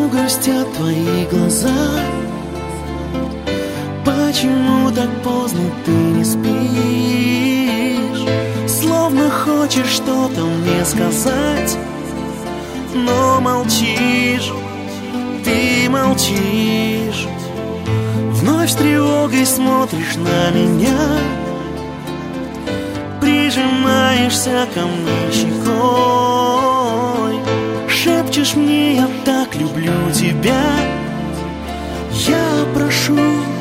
Почему грустят твои глаза? Почему так поздно ты не спишь? Словно хочешь что-то мне сказать, но молчишь, ты молчишь. Вновь с тревогой смотришь на меня, прижимаешься ко мне щекой, шепчешь мне: я так люблю тебя. Я прошу,